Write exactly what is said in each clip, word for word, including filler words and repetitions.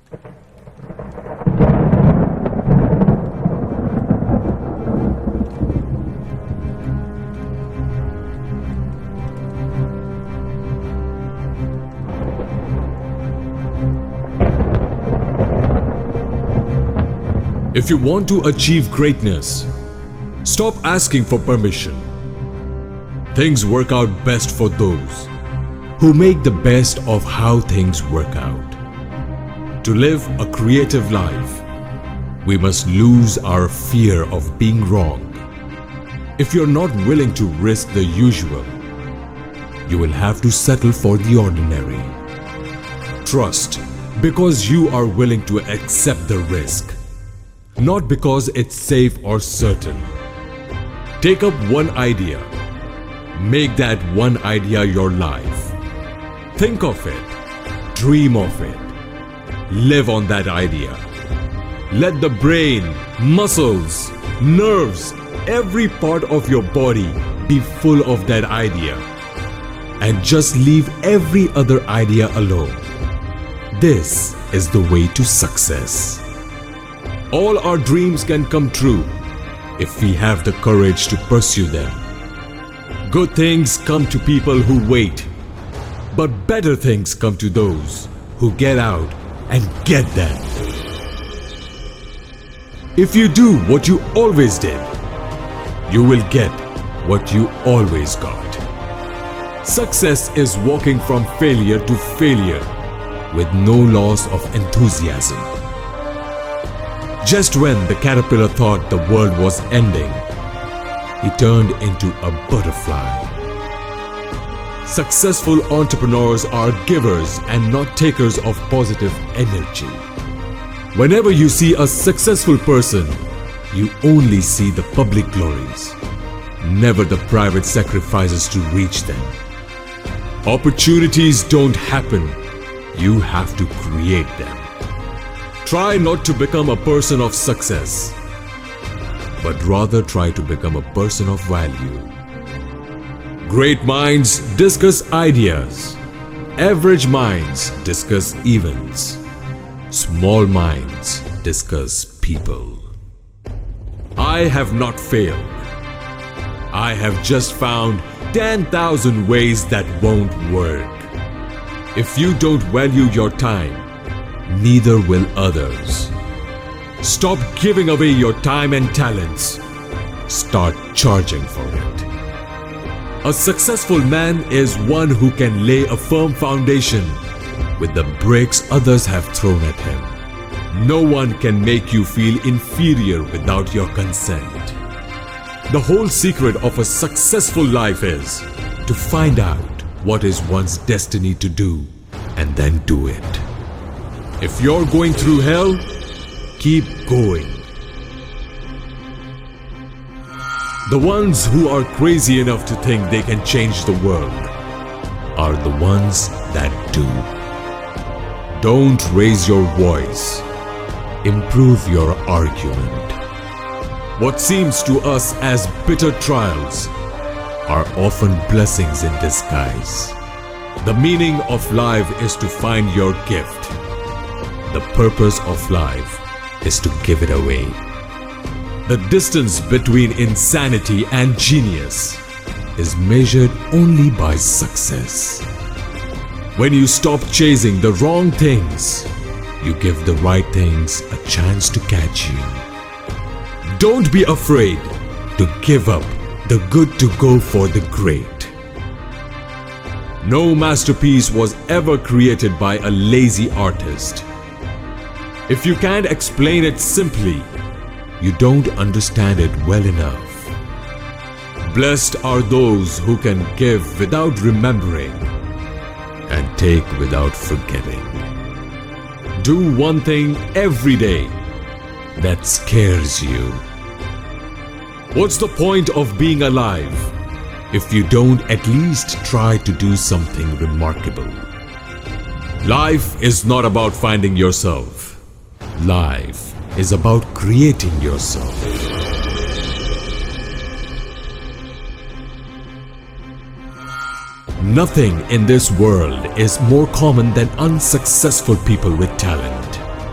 If you want to achieve greatness, stop asking for permission. Things work out best for those who make the best of how things work out. To live a creative life, we must lose our fear of being wrong. If you're not willing to risk the usual, you will have to settle for the ordinary. Trust because you are willing to accept the risk, not because it's safe or certain. Take up one idea. Make that one idea your life. Think of it. Dream of it. Live on that idea. Let the brain, muscles, nerves, every part of your body be full of that idea. And just leave every other idea alone. This is the way to success. All our dreams can come true if we have the courage to pursue them. Good things come to people who wait, but better things come to those who get out and get them. If you do what you always did, you will get what you always got. Success is walking from failure to failure with no loss of enthusiasm. Just when the caterpillar thought the world was ending, he turned into a butterfly. Successful entrepreneurs are givers and not takers of positive energy. Whenever you see a successful person, you only see the public glories, never the private sacrifices to reach them. Opportunities don't happen, you have to create them. Try not to become a person of success, but rather try to become a person of value. Great minds discuss ideas. Average minds discuss events. Small minds discuss people. I have not failed. I have just found ten thousand ways that won't work. If you don't value your time, neither will others. Stop giving away your time and talents. Start charging for it. A successful man is one who can lay a firm foundation with the bricks others have thrown at him. No one can make you feel inferior without your consent. The whole secret of a successful life is to find out what is one's destiny to do and then do it. If you're going through hell, keep going. The ones who are crazy enough to think they can change the world are the ones that do. Don't raise your voice. Improve your argument. What seems to us as bitter trials are often blessings in disguise. The meaning of life is to find your gift. The purpose of life is to give it away. The distance between insanity and genius is measured only by success. When you stop chasing the wrong things, you give the right things a chance to catch you. Don't be afraid to give up the good to go for the great. No masterpiece was ever created by a lazy artist. If you can't explain it simply, you don't understand it well enough. Blessed are those who can give without remembering and take without forgetting. Do one thing every day that scares you. What's the point of being alive if you don't at least try to do something remarkable? Life is not about finding yourself. Life is about creating yourself. Nothing in this world is more common than unsuccessful people with talent.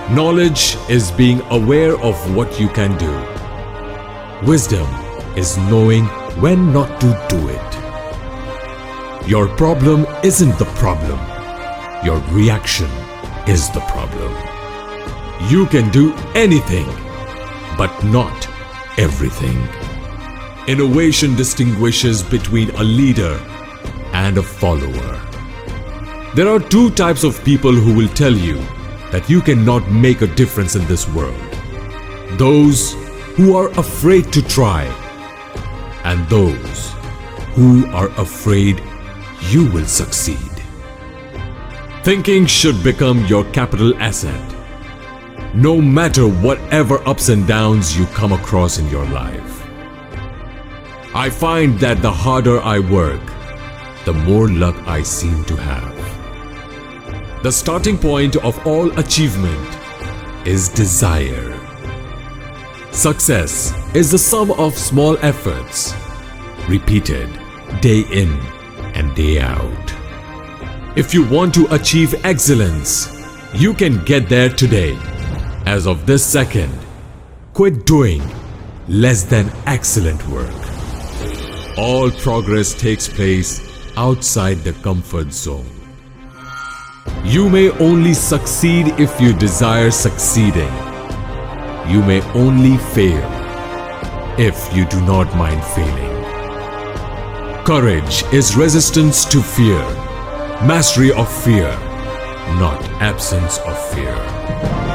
Knowledge is being aware of what you can do. Wisdom is knowing when not to do it. Your problem isn't the problem. Your reaction is the problem. You can do anything, but not everything. Innovation distinguishes between a leader and a follower. There are two types of people who will tell you that you cannot make a difference in this world. Those who are afraid to try, and those who are afraid you will succeed. Thinking should become your capital asset, no matter whatever ups and downs you come across in your life. I find that the harder I work, the more luck I seem to have. The starting point of all achievement is desire. Success is the sum of small efforts, repeated day in and day out. If you want to achieve excellence, you can get there today. As of this second, quit doing less than excellent work. All progress takes place outside the comfort zone. You may only succeed if you desire succeeding. You may only fail if you do not mind failing. Courage is resistance to fear, mastery of fear, not absence of fear.